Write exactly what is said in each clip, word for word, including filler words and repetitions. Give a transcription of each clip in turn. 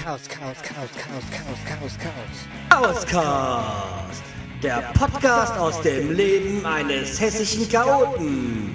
Chaos, Chaos, Chaos, Chaos, Chaos, Chaos, Chaos. Chaoscast, der Podcast aus dem Leben eines hessischen Chaoten.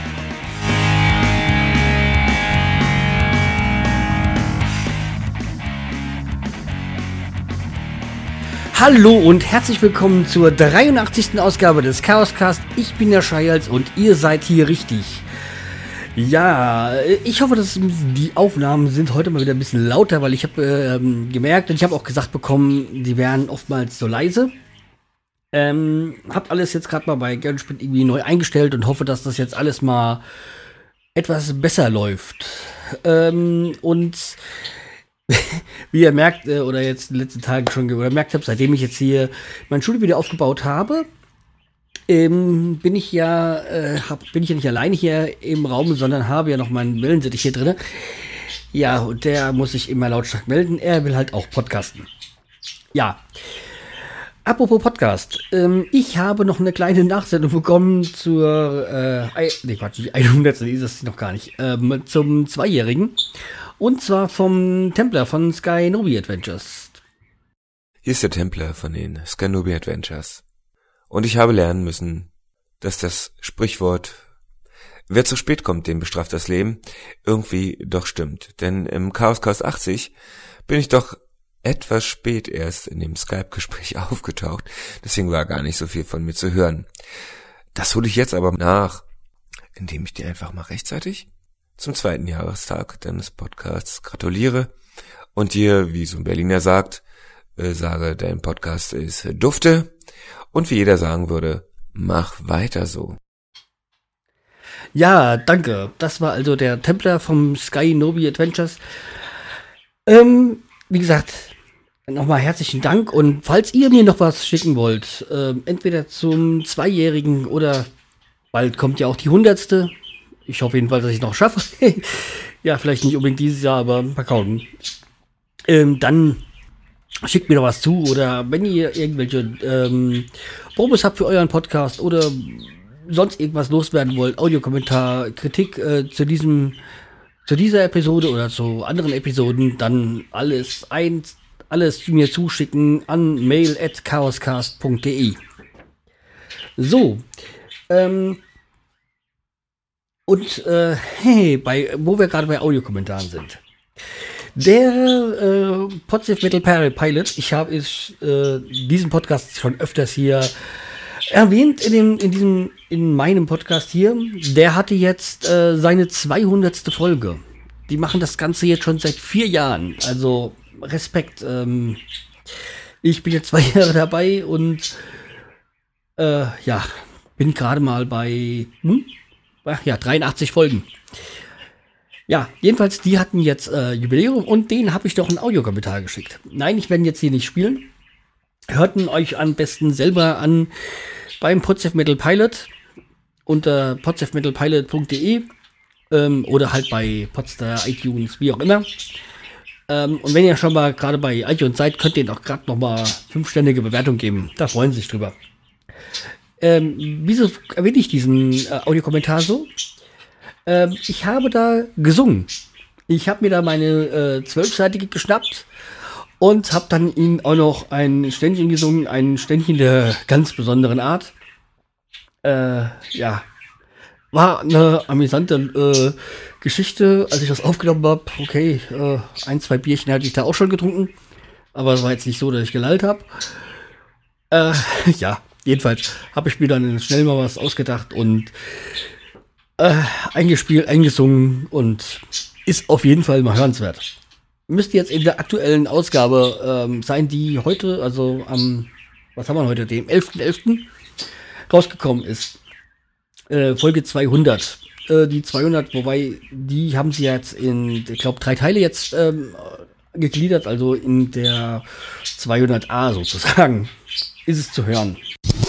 Hallo und herzlich willkommen zur dreiundachtzigsten Ausgabe des Chaoscast. Ich bin der Scheials und ihr seid hier richtig. Ja, ich hoffe, dass die Aufnahmen sind heute mal wieder ein bisschen lauter, weil ich habe ähm, gemerkt und ich habe auch gesagt bekommen, die wären oftmals so leise. Ähm, hab alles jetzt gerade mal bei Gernspit irgendwie neu eingestellt und hoffe, dass das jetzt alles mal etwas besser läuft. Ähm, und wie ihr merkt, äh, oder jetzt in den letzten Tagen schon ge- oder gemerkt habt, seitdem ich jetzt hier mein Studio wieder aufgebaut habe, Ähm, bin ich ja, äh, hab, bin ich ja nicht alleine hier im Raum, sondern habe ja noch meinen Wellensittich hier drin. Ja, und der muss sich immer lautstark melden. Er will halt auch podcasten. Ja. Apropos Podcast. Ähm, ich habe noch eine kleine Nachsendung bekommen zur, äh, nee, Quatsch, die hundert. ist es noch gar nicht, ähm, zum Zweijährigen. Und zwar vom Templar von Skynobi Adventures. Hier ist der Templar von den Skynobi Adventures. Und ich habe lernen müssen, dass das Sprichwort, wer zu spät kommt, dem bestraft das Leben, irgendwie doch stimmt. Denn im Chaoscast achtzig bin ich doch etwas spät erst in dem Skype-Gespräch aufgetaucht. Deswegen war gar nicht so viel von mir zu hören. Das hole ich jetzt aber nach, indem ich dir einfach mal rechtzeitig zum zweiten Jahrestag deines Podcasts gratuliere und dir, wie so ein Berliner sagt, äh, sage, dein Podcast ist dufte. Und wie jeder sagen würde, mach weiter so. Ja, danke. Das war also der Templar vom Skynobi Adventures. Ähm, wie gesagt, nochmal herzlichen Dank. Und falls ihr mir noch was schicken wollt, ähm, entweder zum Zweijährigen oder bald kommt ja auch die hundertste. Ich hoffe jedenfalls, dass ich es noch schaffe. Ja, vielleicht nicht unbedingt dieses Jahr, aber mal kaum. Ähm, dann schickt mir doch was zu, oder wenn ihr irgendwelche ähm, Probes habt für euren Podcast oder sonst irgendwas loswerden wollt, Audiokommentar, Kritik äh, zu diesem, zu dieser Episode oder zu anderen Episoden, dann alles eins, alles zu mir zuschicken an mail at chaoscast punkt de. So, ähm, und äh, hey, bei, wo wir gerade bei Audiokommentaren sind. Der äh, Podsif Metal Pilot, ich habe äh, diesen Podcast schon öfters hier erwähnt in, dem, in, diesem, in meinem Podcast hier. Der hatte jetzt äh, seine zweihundertste Folge. Die machen das Ganze jetzt schon seit vier Jahren. Also Respekt. Ähm, ich bin jetzt zwei Jahre dabei und äh, ja, bin gerade mal bei hm? Ach ja, dreiundachtzig Folgen. Ja, jedenfalls, die hatten jetzt äh, Jubiläum und denen habe ich doch einen Audiokommentar geschickt. Nein, ich werde jetzt hier nicht spielen. Hörten euch am besten selber an beim Podsif Metal Pilot unter podsif metal pilot punkt de ähm, oder halt bei Podstar, iTunes, wie auch immer. Ähm, und wenn ihr schon mal gerade bei iTunes seid, könnt ihr doch gerade noch mal fünfständige Bewertung geben. Da freuen sie sich drüber. Ähm, wieso erwähne ich diesen äh, Audiokommentar so? Ähm, ich habe da gesungen. Ich habe mir da meine äh, zwölfseitige geschnappt und habe dann ihnen auch noch ein Ständchen gesungen, ein Ständchen der ganz besonderen Art. Äh, ja, war eine amüsante äh, Geschichte, als ich das aufgenommen habe. Okay, äh, ein, zwei Bierchen hatte ich da auch schon getrunken, aber es war jetzt nicht so, dass ich gelallt habe. Äh, ja, jedenfalls habe ich mir dann schnell mal was ausgedacht und Äh, eingespielt, eingesungen und ist auf jeden Fall mal hörenswert. Müsste jetzt in der aktuellen Ausgabe ähm, sein, die heute, also am, was haben wir heute, dem elften elften rausgekommen ist. Äh, Folge zweihundert. Äh, die zweihundert, wobei, die haben sie jetzt in, ich glaube, drei Teile jetzt ähm, gegliedert, also in der zweihundert a sozusagen, ist es zu hören.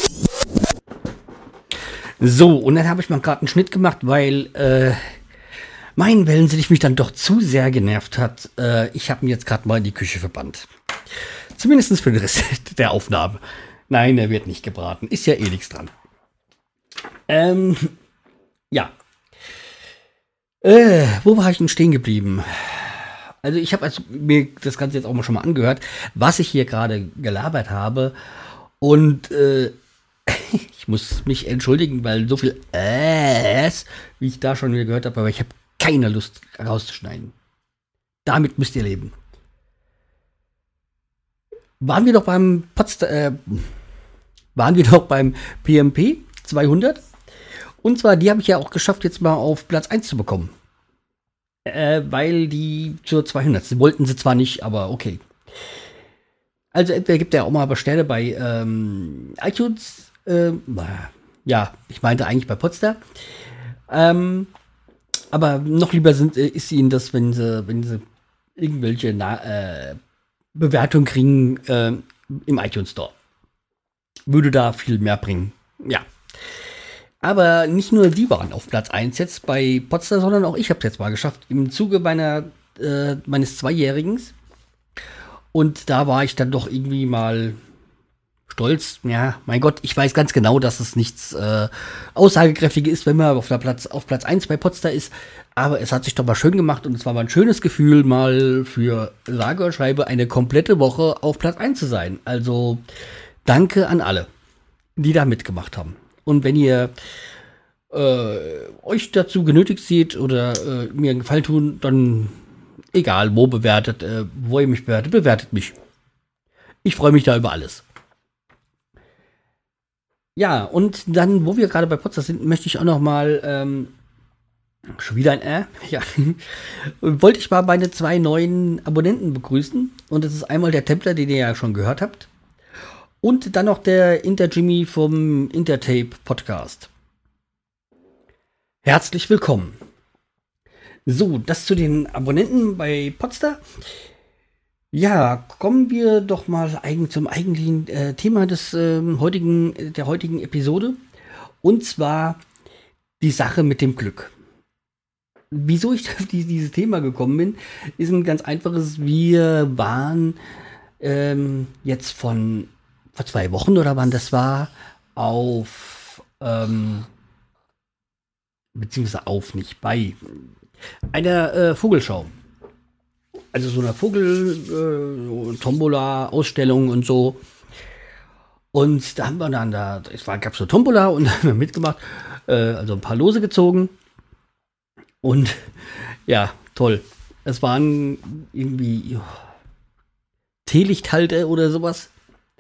So, und dann habe ich mal gerade einen Schnitt gemacht, weil äh, mein Wellensittich mich dann doch zu sehr genervt hat. Äh, ich habe ihn jetzt gerade mal in die Küche verbannt. Zumindest für den Rest der Aufnahme. Nein, er wird nicht gebraten. Ist ja eh nichts dran. Ähm, ja. Äh, wo war ich denn stehen geblieben? also ich habe also mir das Ganze jetzt auch mal schon mal angehört, was ich hier gerade gelabert habe. Und äh, ich muss mich entschuldigen, weil so viel Äs, wie ich da schon wieder gehört habe, aber ich habe keine Lust rauszuschneiden. Damit müsst ihr leben. Waren wir doch beim Potsdam, äh, waren wir doch beim P M P zweihundert. Und zwar, die habe ich ja auch geschafft, jetzt mal auf Platz eins zu bekommen. Äh, weil die zur zweihundert. Wollten sie zwar nicht, aber okay. Also entweder gibt er auch mal Sterne bei ähm, iTunes. Äh, ja, ich meinte eigentlich bei Podstar. Ähm, aber noch lieber sind, äh, ist ihnen das, wenn sie, wenn sie irgendwelche Na äh, Bewertungen kriegen äh, im iTunes Store. Würde da viel mehr bringen. Ja. Aber nicht nur die waren auf Platz eins jetzt bei Podstar, sondern auch ich habe es jetzt mal geschafft. Im Zuge meiner, äh, meines Zweijährigen. Und da war ich dann doch irgendwie mal stolz. Ja, mein Gott, ich weiß ganz genau, dass es nichts äh, Aussagekräftiges ist, wenn man auf, der Platz, auf Platz eins bei Podstar ist. Aber es hat sich doch mal schön gemacht und es war mal ein schönes Gefühl, mal für sage und schreibe eine komplette Woche auf Platz eins zu sein. Also danke an alle, die da mitgemacht haben. Und wenn ihr äh, euch dazu genötigt seht oder äh, mir einen Gefallen tun, dann egal, wo bewertet, äh, wo ihr mich bewertet, bewertet mich. Ich freue mich da über alles. Ja, und dann, wo wir gerade bei Podstar sind, möchte ich auch noch mal ähm, schon wieder ein Äh, ja, wollte ich mal meine zwei neuen Abonnenten begrüßen. Und das ist einmal der Templer, den ihr ja schon gehört habt. Und dann noch der Interjimmy vom Intertape Podcast. Herzlich willkommen. So, das zu den Abonnenten bei Podstar. Ja, kommen wir doch mal eigen, zum eigentlichen äh, Thema des äh, heutigen, der heutigen Episode. Und zwar die Sache mit dem Glück. Wieso ich auf die, dieses Thema gekommen bin, ist ein ganz einfaches. Wir waren ähm, jetzt von vor zwei Wochen oder wann das war, auf, ähm, beziehungsweise auf, nicht bei, einer äh, Vogelschau. Also so einer Vogel-Tombola-Ausstellung äh, und so. Und da haben wir dann da, es war, gab so Tombola und da haben wir mitgemacht, äh, also ein paar Lose gezogen. Und ja, toll. Es waren irgendwie oh, Teelichthalter oder sowas.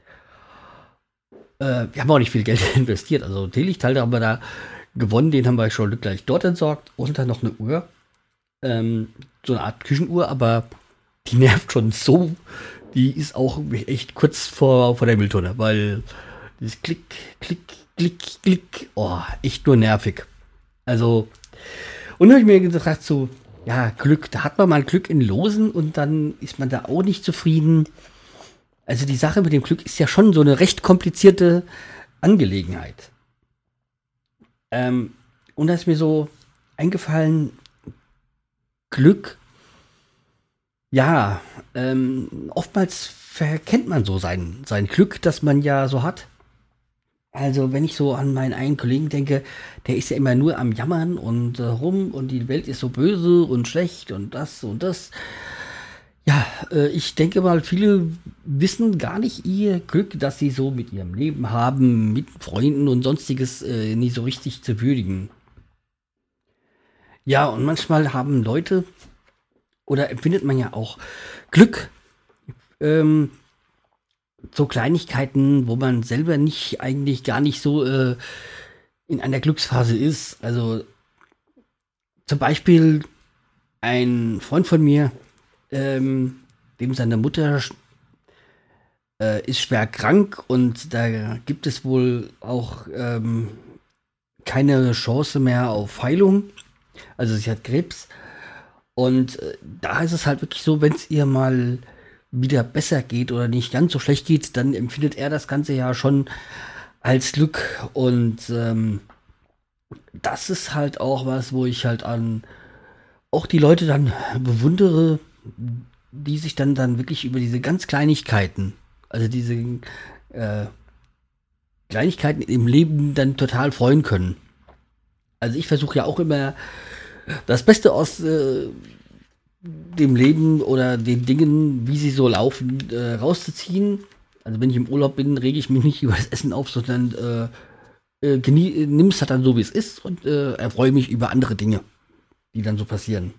Äh, wir haben auch nicht viel Geld investiert. Also Teelichthalter haben wir da gewonnen, den haben wir schon gleich dort entsorgt. Und dann noch eine Uhr. Ähm, so eine Art Küchenuhr, aber die nervt schon so. Die ist auch echt kurz vor, vor der Mülltonne, weil dieses Klick, Klick, Klick, Klick, oh, echt nur nervig. Also, und dann habe ich mir gedacht, so, ja, Glück, da hat man mal Glück in Losen und dann ist man da auch nicht zufrieden. Also die Sache mit dem Glück ist ja schon so eine recht komplizierte Angelegenheit. Ähm, und da ist mir so eingefallen, Glück, ja, ähm, oftmals verkennt man so sein, sein Glück, das man ja so hat. Also wenn ich so an meinen einen Kollegen denke, der ist ja immer nur am Jammern und äh, rum und die Welt ist so böse und schlecht und das und das. Ja, äh, ich denke mal, viele wissen gar nicht ihr Glück, das sie so mit ihrem Leben haben, mit Freunden und sonstiges äh, nie so richtig zu würdigen. Ja, und manchmal haben Leute, oder empfindet man ja auch Glück, ähm, so Kleinigkeiten, wo man selber nicht, eigentlich gar nicht so äh, in einer Glücksphase ist. Also zum Beispiel ein Freund von mir, ähm, dem seine Mutter äh, ist schwer krank und da gibt es wohl auch ähm, keine Chance mehr auf Heilung. Also sie hat Krebs. Und äh, da ist es halt wirklich so, wenn es ihr mal wieder besser geht oder nicht ganz so schlecht geht, dann empfindet er das Ganze ja schon als Glück. Und ähm, das ist halt auch was, wo ich halt an auch die Leute dann bewundere, die sich dann, dann wirklich über diese ganz Kleinigkeiten, also diese äh, Kleinigkeiten im Leben dann total freuen können. Also ich versuche ja auch immer das Beste aus äh, dem Leben oder den Dingen, wie sie so laufen, äh, rauszuziehen. Also wenn ich im Urlaub bin, rege ich mich nicht über das Essen auf, sondern äh, äh, nimm es halt dann so, wie es ist und äh, erfreue mich über andere Dinge, die dann so passieren.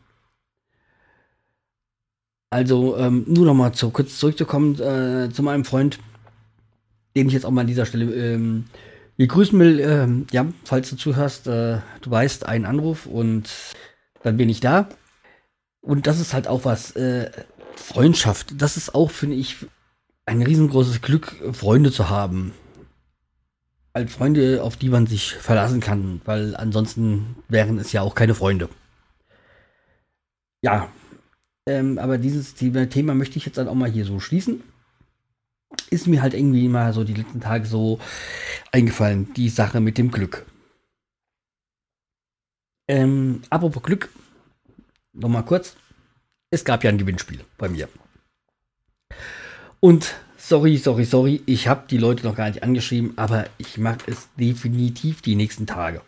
Also ähm, nur noch mal zu, kurz zurückzukommen äh, zu meinem Freund, den ich jetzt auch mal an dieser Stelle ähm, begrüßen will. Ähm, ja, falls du zuhörst, äh, du weißt, einen Anruf und dann bin ich da. Und das ist halt auch was, äh, Freundschaft, das ist auch, finde ich, ein riesengroßes Glück, Freunde zu haben. Halt Freunde, auf die man sich verlassen kann, weil ansonsten wären es ja auch keine Freunde. Ja, ähm, aber dieses Thema möchte ich jetzt dann auch mal hier so schließen. Ist mir halt irgendwie mal so die letzten Tage so eingefallen, die Sache mit dem Glück. Ähm, apropos Glück, nochmal kurz. Es gab ja ein Gewinnspiel bei mir. Und sorry, sorry, sorry, ich habe die Leute noch gar nicht angeschrieben, aber ich mache es definitiv die nächsten Tage.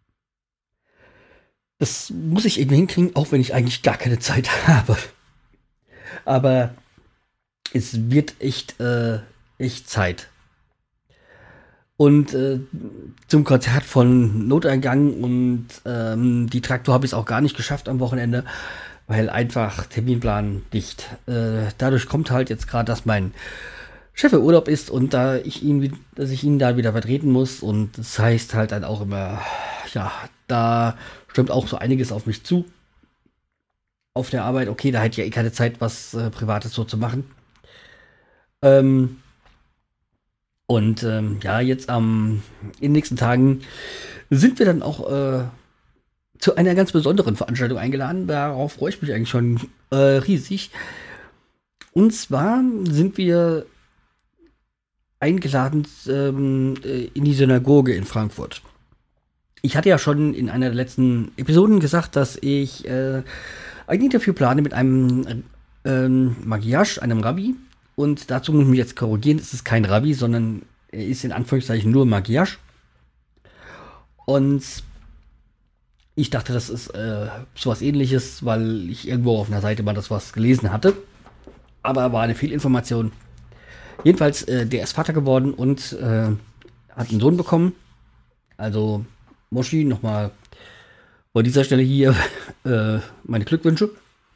Das muss ich irgendwie hinkriegen, auch wenn ich eigentlich gar keine Zeit habe. Aber es wird echt, äh, echt Zeit. Und äh, zum Konzert von Noteingang und ähm, die Traktor habe ich es auch gar nicht geschafft am Wochenende, weil einfach Terminplan dicht. Äh, dadurch kommt halt jetzt gerade, dass mein Chef im Urlaub ist und da ich ihn, dass ich ihn da wieder vertreten muss. Und das heißt halt dann auch immer, ja, da stimmt auch so einiges auf mich zu. Auf der Arbeit, okay, da hätte ich ja eh keine Zeit, was äh, Privates so zu machen. Ähm, und ähm, ja, jetzt ähm, in den nächsten Tagen sind wir dann auch äh, zu einer ganz besonderen Veranstaltung eingeladen. Darauf freue ich mich eigentlich schon äh, riesig. Und zwar sind wir eingeladen ähm, in die Synagoge in Frankfurt. Ich hatte ja schon in einer der letzten Episoden gesagt, dass ich äh, ein Interview plane mit einem äh, Magiasch, einem Rabbi. Und dazu muss ich mich jetzt korrigieren, es ist kein Rabbi, sondern er ist in Anführungszeichen nur Magiasch. Und ich dachte, das ist äh, sowas Ähnliches, weil ich irgendwo auf einer Seite mal das was gelesen hatte. Aber war eine Fehlinformation. Jedenfalls, äh, der ist Vater geworden und äh, hat einen Sohn bekommen. Also Moschi, nochmal bei dieser Stelle hier äh, meine Glückwünsche.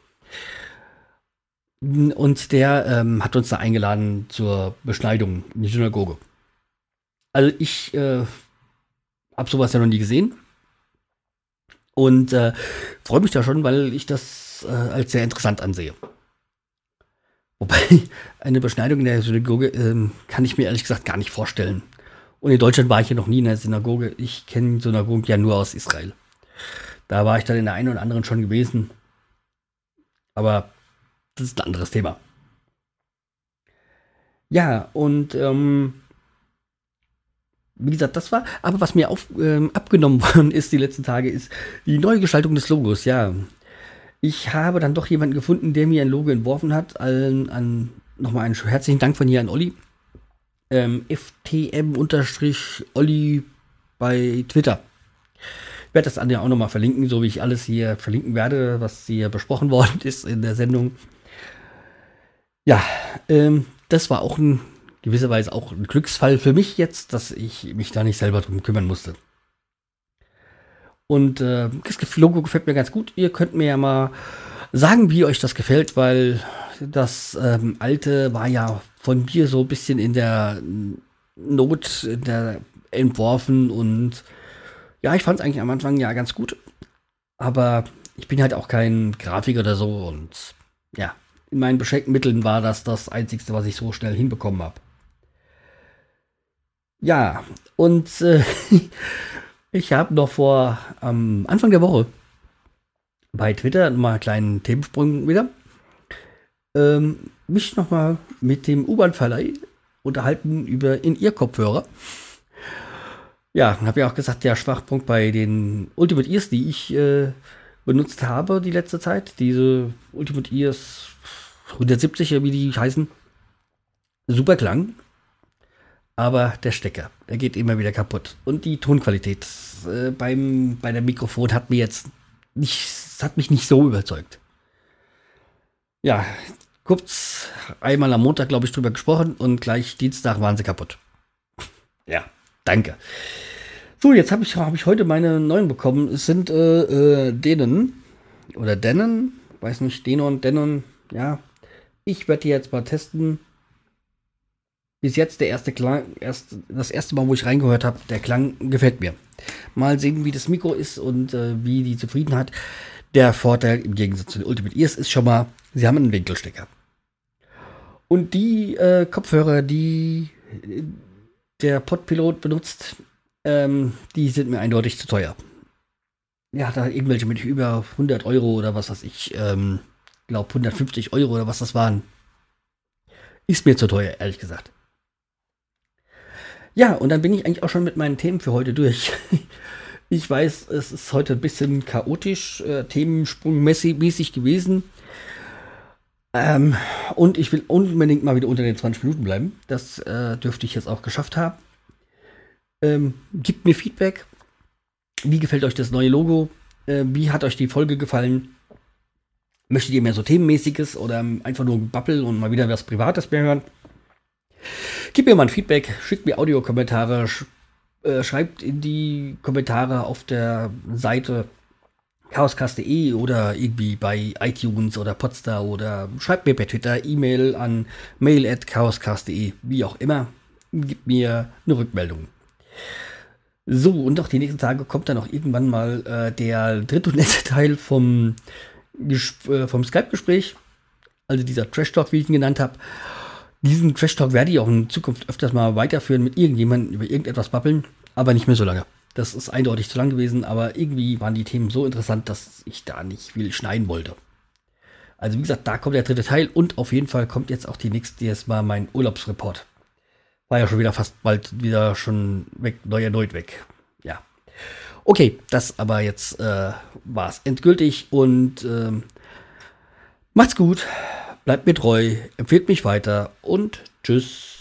Und der ähm, hat uns da eingeladen zur Beschneidung in die Synagoge. Also ich äh, habe sowas ja noch nie gesehen. Und äh, freue mich da schon, weil ich das äh, als sehr interessant ansehe. Wobei, eine Beschneidung in der Synagoge äh, kann ich mir ehrlich gesagt gar nicht vorstellen. Und in Deutschland war ich ja noch nie in der Synagoge. Ich kenne Synagogen ja nur aus Israel. Da war ich dann in der einen oder anderen schon gewesen. Aber das ist ein anderes Thema. Ja, und ähm, wie gesagt, das war, aber was mir auf, ähm, abgenommen worden ist die letzten Tage, ist die neue Gestaltung des Logos. Ja, ich habe dann doch jemanden gefunden, der mir ein Logo entworfen hat. Allen an, nochmal einen herzlichen Dank von hier an Olli. Ähm, F T M-Olli bei Twitter. Ich werde das an der auch nochmal verlinken, so wie ich alles hier verlinken werde, was hier besprochen worden ist in der Sendung. Ja, ähm, das war auch in gewisser Weise auch ein Glücksfall für mich jetzt, dass ich mich da nicht selber drum kümmern musste. Und äh, das Logo gefällt mir ganz gut. Ihr könnt mir ja mal sagen, wie euch das gefällt, weil das ähm, alte war ja von mir so ein bisschen in der Not in der entworfen und ja, ich fand es eigentlich am Anfang ja ganz gut. Aber ich bin halt auch kein Grafiker oder so und ja, in meinen beschränkten Mitteln war das das Einzige, was ich so schnell hinbekommen habe. Ja, und äh, ich habe noch vor am ähm, Anfang der Woche bei Twitter mal einen kleinen Themensprung wieder ähm, mich nochmal mit dem U-Bahn-Verleih unterhalten über In-Ear-Kopfhörer. Ja, habe ja auch gesagt, der Schwachpunkt bei den Ultimate Ears, die ich äh, benutzt habe die letzte Zeit, diese Ultimate Ears hundertsiebzig, wie die heißen, super Klang. Aber der Stecker, der geht immer wieder kaputt. Und die Tonqualität äh, beim, bei der Mikrofon hat mir jetzt nicht, hat mich nicht so überzeugt. Ja, kurz einmal am Montag, glaube ich, drüber gesprochen und gleich Dienstag waren sie kaputt. Ja, danke. So, jetzt habe ich, hab ich heute meine neuen bekommen. Es sind äh, äh, Denon oder Denon, weiß nicht, Denon, Denon, ja. Ich werde die jetzt mal testen. Bis jetzt der erste Klang, erst, das erste Mal, wo ich reingehört habe, der Klang gefällt mir. Mal sehen, wie das Mikro ist und äh, wie die Zufriedenheit. Der Vorteil im Gegensatz zu den Ultimate Ears ist schon mal, sie haben einen Winkelstecker. Und die äh, Kopfhörer, die äh, der Podpilot benutzt, ähm, die sind mir eindeutig zu teuer. Ja, da irgendwelche mit über hundert Euro oder was weiß ich, ähm, glaube hundertfünfzig Euro oder was das waren. Ist mir zu teuer, ehrlich gesagt. Ja, und dann bin ich eigentlich auch schon mit meinen Themen für heute durch. Ich weiß, es ist heute ein bisschen chaotisch, äh, themensprungmäßig gewesen. Ähm, und ich will unbedingt mal wieder unter den zwanzig Minuten bleiben. Das äh, dürfte ich jetzt auch geschafft haben. Ähm, gebt mir Feedback. Wie gefällt euch das neue Logo? Äh, wie hat euch die Folge gefallen? Möchtet ihr mehr so Themenmäßiges oder einfach nur Babbel und mal wieder was Privates mehr hören? Gebt mir mal ein Feedback, schickt mir Audiokommentare, sch äh, schreibt in die Kommentare auf der Seite chaoscast punkt de oder irgendwie bei iTunes oder Podstar oder schreibt mir per Twitter, E-Mail an mail at chaoscast punkt de, wie auch immer. Gebt mir eine Rückmeldung. So, und auch die nächsten Tage kommt dann auch irgendwann mal äh, der dritte und letzte Teil vom, äh, vom Skype-Gespräch, also dieser Trash-Talk, wie ich ihn genannt habe. Diesen Trash-Talk werde ich auch in Zukunft öfters mal weiterführen, mit irgendjemandem über irgendetwas babbeln, aber nicht mehr so lange. Das ist eindeutig zu lang gewesen, aber irgendwie waren die Themen so interessant, dass ich da nicht viel schneiden wollte. Also wie gesagt, da kommt der dritte Teil und auf jeden Fall kommt jetzt auch die nächste, jetzt mal mein Urlaubsreport. War ja schon wieder fast bald wieder schon weg, neu erneut weg. Ja. Okay, das aber jetzt äh, war es endgültig und ähm, macht's gut. Bleibt mir treu, empfehlt mich weiter und tschüss.